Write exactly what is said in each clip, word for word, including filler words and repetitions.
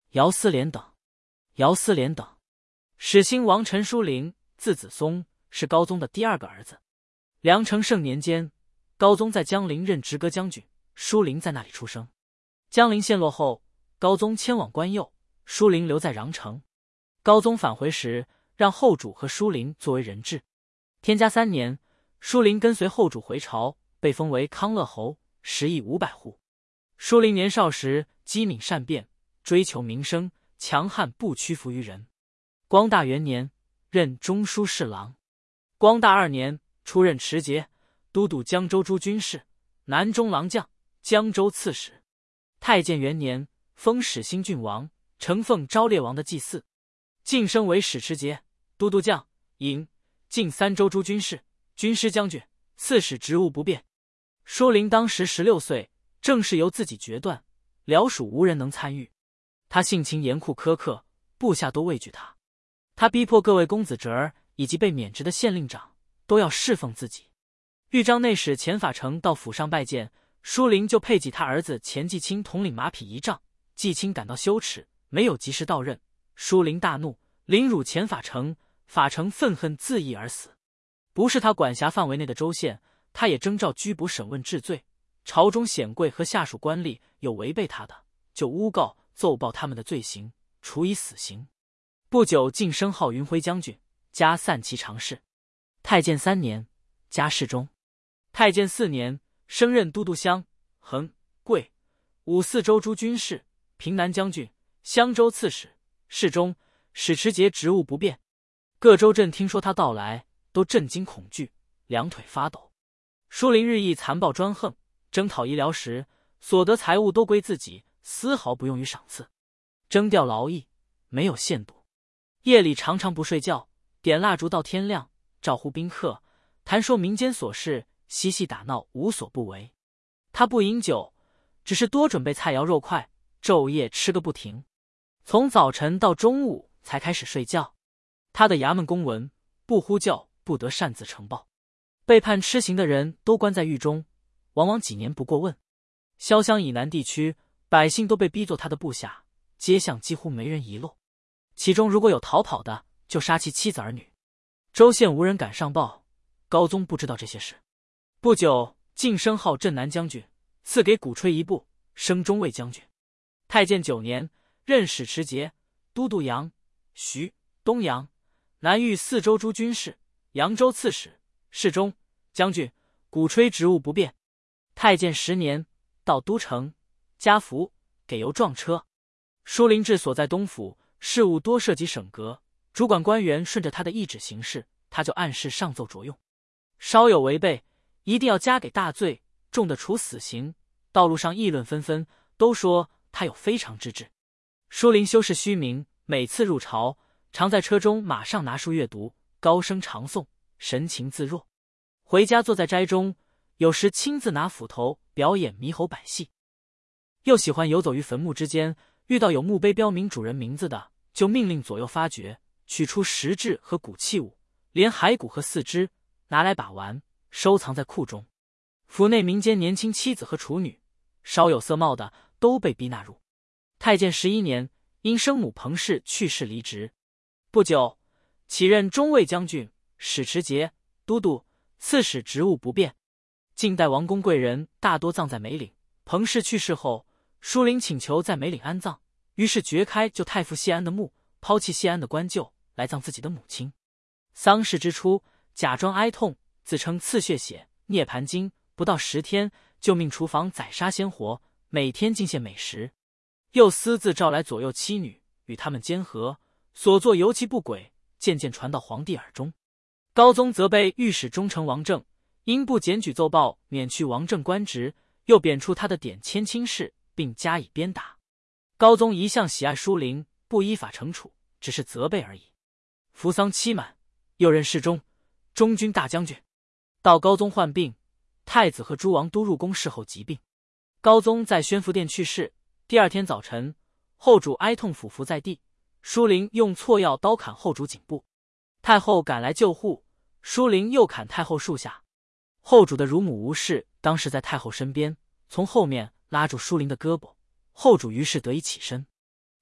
姚思廉等。姚思廉等，始兴王陈书龄，字子松，是高宗的第二个儿子。梁承圣年间，高宗在江陵任直阁将军，书龄在那里出生。江陵陷落后，高宗迁往关右，书龄留在穰城。高宗返回时，让后主和书龄作为人质。天嘉三年，书龄跟随后主回朝，被封为康乐侯，食邑五百户。书龄年少时机敏善辩，追求名声，强悍不屈服于人。光大元年，任中书侍郎。光大二年，出任持节，都督江州诸军事，南中郎将，江州刺史。太建元年，封始兴郡王，承奉昭烈王的祭祀，晋升为使持节、都督将、营、晋三州诸军事、军师将军，刺史职务不变。书龄当时十六岁，政事由自己决断，辽属无人能参与。他性情严酷苛刻，部下都畏惧他。他逼迫各位公子侄儿以及被免职的县令长都要侍奉自己。豫章内史钱法成到府上拜见，书龄就配给他儿子钱继清统领马匹仪仗。继清感到羞耻，没有及时到任。书龄大怒，凌辱钱法成，法成愤恨自缢而死。不是他管辖范围内的州县，他也征召拘捕审问治罪。朝中显贵和下属官吏有违背他的，就诬告奏报他们的罪行，处以死刑。不久晋升号云辉将军，加散骑常侍。太建三年，加侍中。太建四年，升任都督襄、衡、贵、五四州诸军事，平南将军，襄州刺史，侍中，使持节职务不变。各州镇听说他到来，都震惊恐惧，两腿发抖。书龄日益残暴专横，征讨医疗时，所得财物都归自己，丝毫不用于赏赐。征调劳役，没有限度。夜里常常不睡觉，点蜡烛到天亮，招呼宾客，谈说民间琐事，嬉戏打闹，无所不为。他不饮酒，只是多准备菜肴肉块，昼夜吃个不停。从早晨到中午才开始睡觉。他的衙门公文，不呼叫不得擅自呈报。被判吃刑的人都关在狱中，往往几年不过问。潇湘以南地区百姓都被逼做他的部下，街巷几乎没人遗落。其中如果有逃跑的，就杀其妻子儿女。州县无人敢上报，高宗不知道这些事。不久，晋升号镇南将军，赐给鼓吹一部，升中尉将军。太建九年，任使持节、都督扬、徐、东阳、南豫四州诸军事，扬州刺史，侍中、将军，鼓吹职务不变。太建十年，到都城，加服，给由撞车。书龄治所在东府，事务多涉及省阁，主管官员顺着他的意旨行事，他就按事上奏着用。稍有违背，一定要加给大罪，重的处死刑。道路上议论纷纷，都说他有非常之志。书龄修饰虚名，每次入朝，常在车中马上拿书阅读，高声长诵，神情自若。回家坐在斋中，有时亲自拿斧头表演猕猴百戏。又喜欢游走于坟墓之间，遇到有墓碑标明主人名字的，就命令左右发掘，取出石质和骨器物，连骸骨和四肢，拿来把玩，收藏在库中。府内民间年轻妻子和处女，稍有色貌的，都被逼纳入。太建十一年，因生母彭氏去世离职。不久，起任中尉将军、使持节、都督、刺史，职务不变。晋代王公贵人大多葬在梅岭，彭氏去世后，书龄请求在梅岭安葬，于是掘开旧太傅谢安的墓，抛弃谢安的棺柩，来葬自己的母亲。丧事之初，假装哀痛，自称刺血血、涅盘经，不到十天，就命厨房宰杀鲜活，每天进献美食。又私自召来左右妻女，与他们奸和，所作尤其不轨，渐渐传到皇帝耳中。高宗责备御史中丞王政，因不检举奏报，免去王政官职，又贬黜他的典签卿事，并加以鞭打。高宗一向喜爱书龄，不依法惩处，只是责备而已。服丧期满，又任侍中、中军大将军。到高宗患病，太子和诸王都入宫侍候疾病。高宗在宣福殿去世，第二天早晨，后主哀痛俯伏在地，书龄用错药刀砍后主颈部。太后赶来救护，书龄又砍太后树下。后主的乳母吴氏当时在太后身边，从后面拉住书龄的胳膊，后主于是得以起身。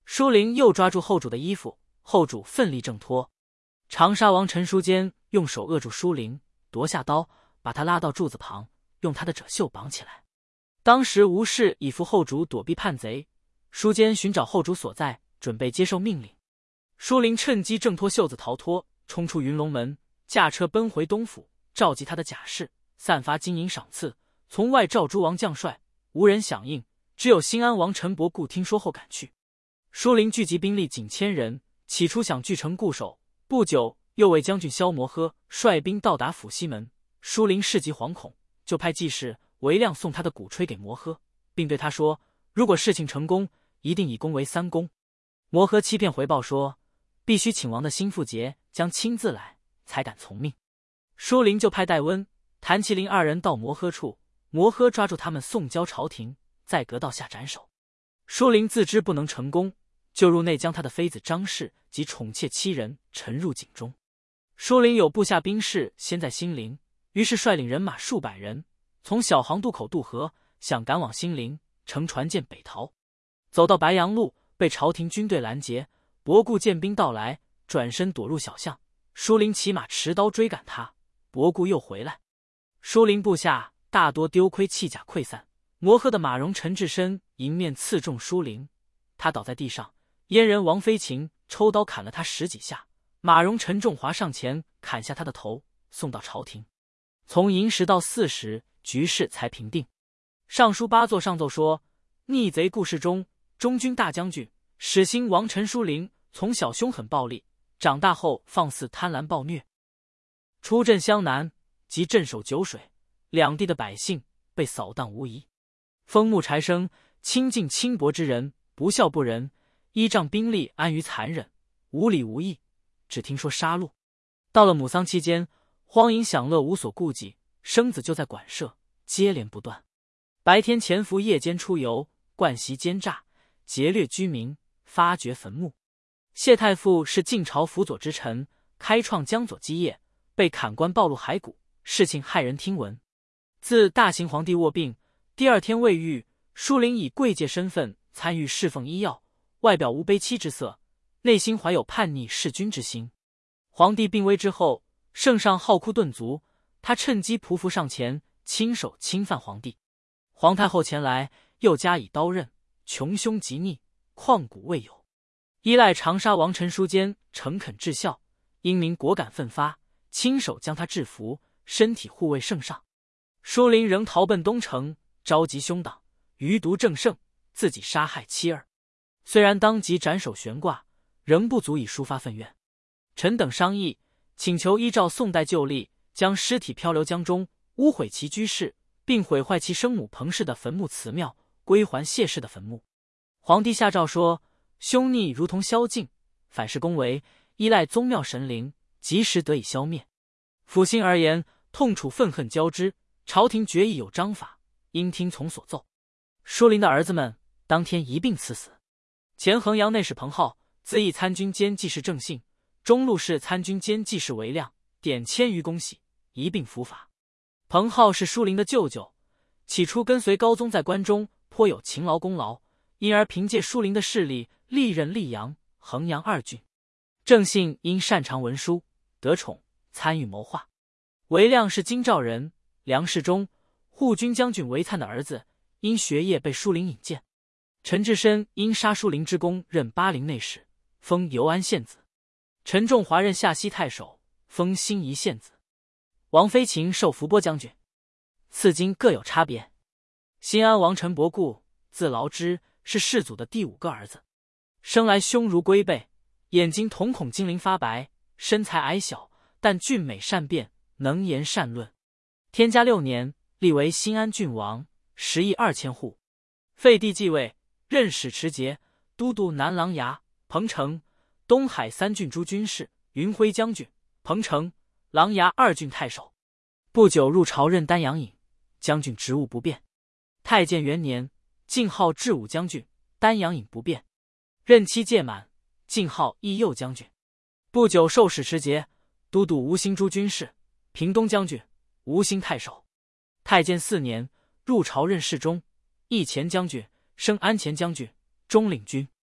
舒灵又抓住后主的衣服，后主奋力挣脱。长沙王陈叔坚用手扼住舒灵，夺下刀，把他拉到柱子旁，用他的褶袖绑起来。当时吴氏已扶后主躲避叛贼，舒坚寻找后主所在，准备接受命令。舒灵趁机挣脱袖子逃脱，冲出云龙门，驾车奔回东府，召集他的甲士，散发金银赏赐，从外召诸王将帅，无人响应，只有新安王陈伯固听说后赶去。舒灵聚集兵力仅千人，起初想据城固守，不久右卫将军萧摩诃率兵到达府西门，舒灵事急惶恐，就派记事韦亮送他的鼓吹给摩诃，并对他说，如果事情成功，一定以功为三功。摩诃欺骗回报说，必须请王的心腹节将亲自来，才敢从命。舒灵就派戴温、谭麒麟二人到摩诃处，摩诃抓住他们送交朝廷，在阁道下斩首。舒灵自知不能成功，就入内将他的妃子张氏及宠妾七人沉入井中。舒灵有部下兵士先在新陵，于是率领人马数百人，从小航渡口渡河，想赶往新陵，乘船舰北逃。走到白杨路，被朝廷军队拦截，伯固见兵到来，转身躲入小巷。舒灵骑马持刀追赶他，伯固又回来。舒灵部下大多丢盔弃甲溃散，摩诃的马戎陈志深迎面刺中舒灵，他倒在地上，阉人王飞禽抽刀砍了他十几下，马戎陈仲华上前砍下他的头，送到朝廷。从寅时到巳时，局势才平定。尚书八座上奏说，逆贼故事中，中军大将军始兴王陈舒灵从小凶狠暴力，长大后放肆贪婪暴虐。出镇湘南及镇守九水两地的百姓被扫荡无遗。封穆柴生亲近轻薄之人，不孝不仁，依仗兵力安于残忍，无礼无义，只听说杀戮。到了母丧期间，荒淫享乐无所顾忌，生子就在馆舍，接连不断。白天潜伏，夜间出游，惯习奸诈，劫掠居民，发掘坟墓。谢太傅是晋朝辅佐之臣，开创江左基业，被砍官暴露骸骨，事情骇人听闻。自大行皇帝卧病，第二天未愈，舒灵以贵介身份参与侍奉医药，外表无悲戚之色，内心怀有叛逆弑君之心。皇帝病危之后，圣上好哭顿足，他趁机匍匐上前，亲手侵犯皇帝。皇太后前来，又加以刀刃，穷凶极逆，旷古未有。依赖长沙王陈叔坚诚恳至孝，英明果敢奋发，亲手将他制服，身体护卫圣上。舒灵仍逃奔东城，召集兄党，余毒正盛，自己杀害妻儿。虽然当即斩首悬挂，仍不足以抒发愤怨。臣等商议，请求依照宋代旧例，将尸体漂流江中，污毁其居室，并毁坏其生母彭氏的坟墓祠庙，归还谢氏的坟墓。皇帝下诏说，凶逆如同宵禁，反是恭维，依赖宗庙神灵，及时得以消灭。抚心而言，痛楚愤恨交织，朝廷决议有章法，应听从所奏。舒灵的儿子们当天一并赐死。前衡阳内史彭浩、资义参军兼记事郑信、中路士参军兼记事韦亮点千余恭喜，一并伏法。彭浩是舒灵的舅舅，起初跟随高宗在关中颇有勤劳功劳，因而凭借舒灵的势力历任溧阳、衡阳二郡。郑信因擅长文书，得宠，参与谋划。韦亮是京兆人，梁世忠、护军将军韦粲的儿子，因学业被舒灵引荐。陈志深因杀舒灵之功，任巴陵内史，封游安县子。陈仲华任下西太守，封新沂县子。王飞禽授伏波将军。赐金各有差别。新安王陈伯固，字劳之，是世祖的第五个儿子，生来胸如龟背，眼睛瞳孔精灵发白，身材矮小，但俊美善辩，能言善论。天嘉六年，立为新安郡王，食邑二千户。废帝继位，任使持节、都督南琅琊、彭城、东海三郡诸军事，云辉将军、彭城、琅琊二郡太守。不久入朝任丹阳尹，将军职务不变。太建元年，晋号至武将军，丹阳尹不变。任期届满，晋号义右将军。不久受使持节、都督吴兴诸军事，平东将军、吴兴太守。太建四年，入朝任侍中、义前将军，升安前将军，中领军。太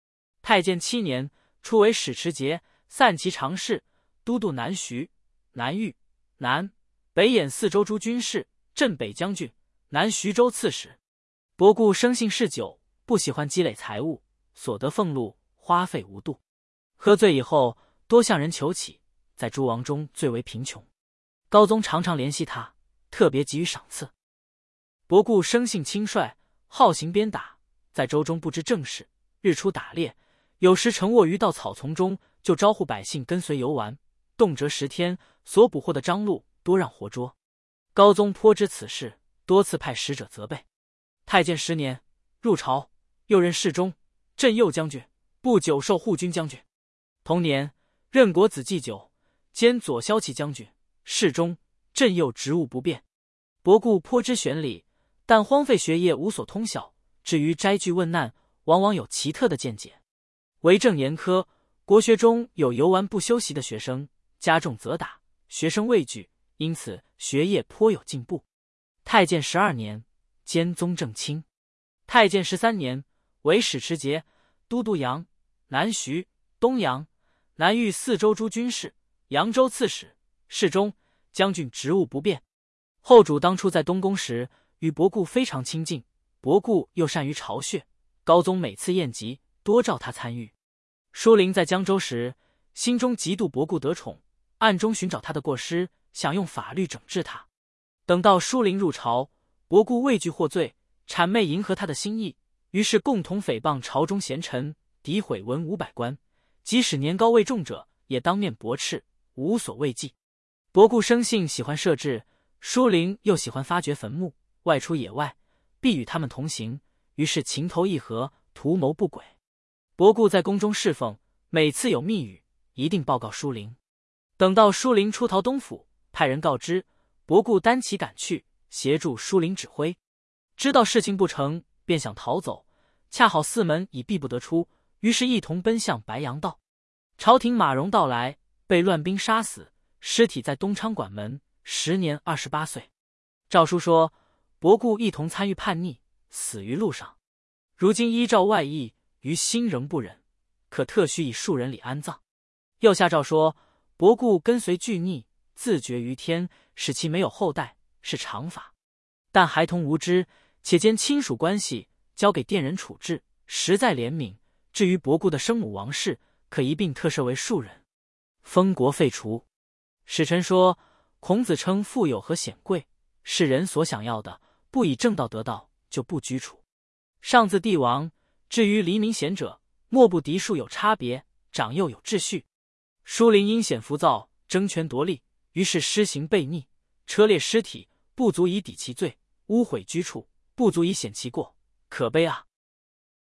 太建七年，初为使持节、散骑常侍、都督南徐、南豫、南北兖四州诸军事、镇北将军、南徐州刺史。伯固生性嗜酒，不喜欢积累财物，所得俸禄花费无度。喝醉以后，多向人求乞，在诸王中最为贫穷。高宗常常怜惜他，特别给予赏赐。伯固生性轻率，好行鞭打，在州中不知政事，日出打猎，有时乘卧于到草丛中，就招呼百姓跟随游玩，动辄十天，所捕获的獐鹿多让活捉。高宗颇知此事，多次派使者责备。太建十年，入朝，又任侍中、镇右将军、不久授护军将军。同年，任国子祭酒，兼左骁骑将军、侍中、镇右职务不变。伯固颇知玄理，但荒废学业，无所通晓，至于摘句问难，往往有奇特的见解。为政严苛，国学中有游玩不休息的学生，加重责打，学生畏惧，因此学业颇有进步。太建十二年，兼宗正卿。太建十三年，为使持节、都督扬、南徐、东阳、南豫四州诸军事、扬州刺史、侍中、将军职务不变。后主当初在东宫时，与伯固非常亲近，伯固又善于巢穴，高宗每次宴集，多召他参与。舒灵在江州时，心中嫉妒伯固得宠，暗中寻找他的过失，想用法律整治他。等到舒灵入朝，伯固畏惧获罪，谄媚迎合他的心意，于是共同诽谤朝中贤臣，诋毁文武百官，即使年高位重者，也当面驳斥，无所畏忌。伯固生性喜欢射志，舒灵又喜欢发掘坟墓，外出野外，必与他们同行，于是情投意合，图谋不轨。伯固在宫中侍奉，每次有密语，一定报告舒灵。等到舒灵出逃东府，派人告知，伯固单骑赶去，协助舒灵指挥。知道事情不成，便想逃走，恰好四门已闭不得出，于是一同奔向白洋道。朝廷马荣到来，被乱兵杀死，尸体在东昌馆门，时年二十八岁。诏书说，伯固一同参与叛逆，死于路上。如今依照外意，于心仍不忍，可特须以庶人礼安葬。又下诏说，伯固跟随巨逆，自绝于天，使其没有后代，是常法。但孩童无知，且兼亲属关系，交给殿人处置，实在怜悯。至于伯固的生母王氏，可一并特赦为庶人，封国废除。使臣说，孔子称富有和显贵是人所想要的，不以正道得到，就不居处。上自帝王，至于黎民贤者，莫不嫡庶有差别，长幼有秩序。舒灵阴险浮躁，争权夺利，于是施行悖逆，车裂尸体，不足以抵其罪；污毁居处，不足以显其过，可悲啊！